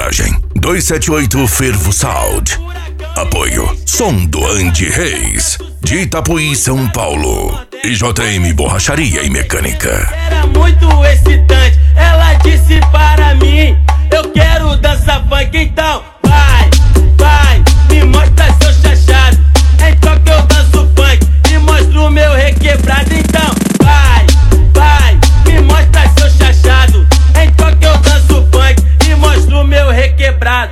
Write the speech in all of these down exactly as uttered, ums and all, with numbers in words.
Garagem dois sete oito Fervo Sound. Apoio Som do Andy Reis, de Itapuí, São Paulo. E J M Borracharia e Mecânica. Era muito excitante, ela disse para mim: eu quero dançar funk, então vai, vai, me mostra seu chachado. Então que eu danço funk e mostro o meu requebrado. Então vai, vai, me mostra seu chachado. Então que eu danço funk e mostro o meu requebrado.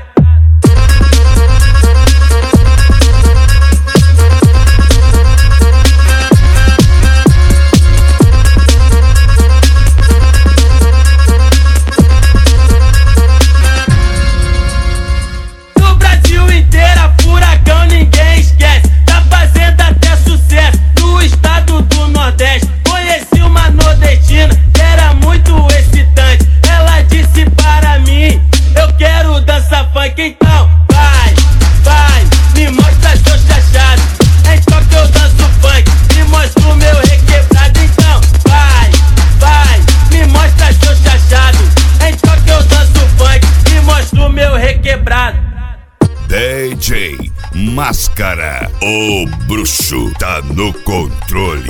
Então vai, vai, me mostra seu chachado. Então que eu danço funk e mostro o meu requebrado. Então vai, vai, me mostra seu chachado. Então que eu danço funk e mostro o meu requebrado. D J Máscara, o bruxo tá no controle.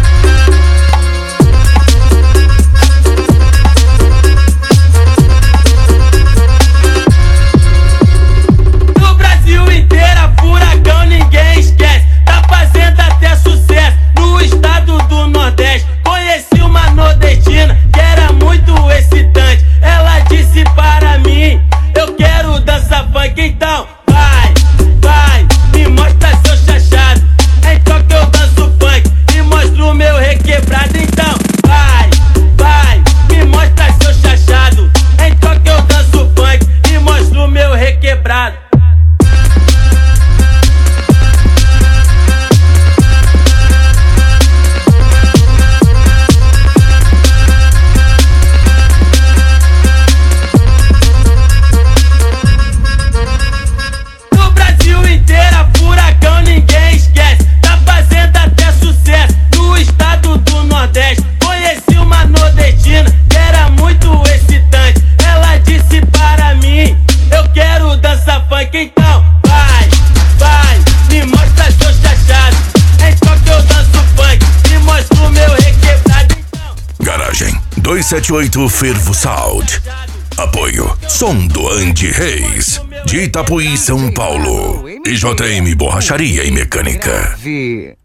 Então vai, vai, me mostra seu chachado. Então que eu danço funk e mostro o meu requebrado. Então vai, vai, me mostra seu chachado. Então que eu danço funk e mostro o meu requebrado. Então vai, vai, me mostra seu chachado. Então que eu danço funk e mostro o meu requebrado. Então Garagem dois sete oito Fervo Sound. Apoio Som do Andy Reis, de Itapuí, São Paulo. E J M Borracharia e Mecânica.